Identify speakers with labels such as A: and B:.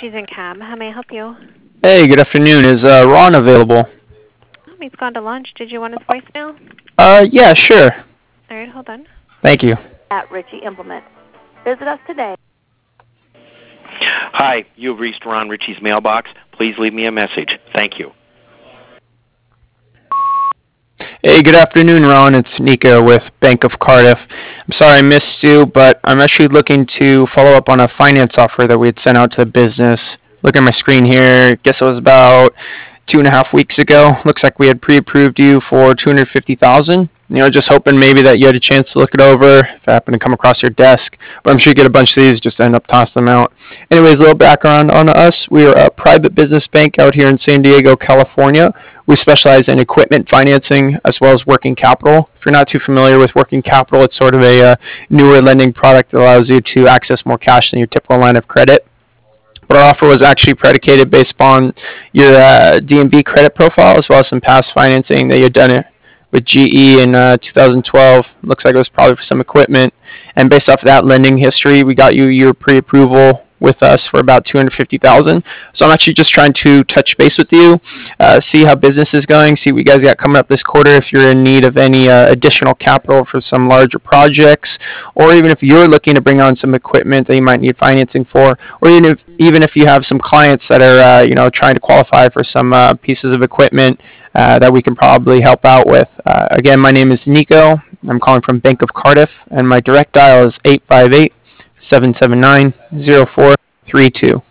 A: Richie's in Cam. How may I help you?
B: Hey, good afternoon. Is Ron available?
A: He's gone to lunch. Did you want his voicemail?
B: Yeah, sure.
A: All right, hold on.
B: Thank you.
C: At Richie Implement. Visit us today.
D: Hi, you've reached Ron Ritchie's mailbox. Please leave me a message. Thank you.
B: Hey, good afternoon, Ron. It's Nico with Bank of Cardiff. I'm sorry I missed you, but I'm actually looking to follow up on a finance offer that we had sent out to the business. Look at my screen here. Guess it was about 2.5 weeks ago. Looks like we had pre-approved you for $250,000. Just hoping maybe that you had a chance to look it over if it happened to come across your desk. But I'm sure you get a bunch of these, just end up tossing them out. Anyways, a little background on us. We are a private business bank out here in San Diego, California. We specialize in equipment financing as well as working capital. If you're not too familiar with working capital, it's sort of a newer lending product that allows you to access more cash than your typical line of credit. But our offer was actually predicated based upon your D&B credit profile as well as some past financing that you had done it with GE in 2012. Looks like it was probably for some equipment. And based off of that lending history, we got you your pre-approval with us for about $250,000. So I'm actually just trying to touch base with you, see how business is going, see what you guys got coming up this quarter, if you're in need of any additional capital for some larger projects, or even if you're looking to bring on some equipment that you might need financing for, or even if you have some clients that are trying to qualify for some pieces of equipment that we can probably help out with. Again, my name is Nico. I'm calling from Bank of Cardiff, and my direct dial is 858-779-0432.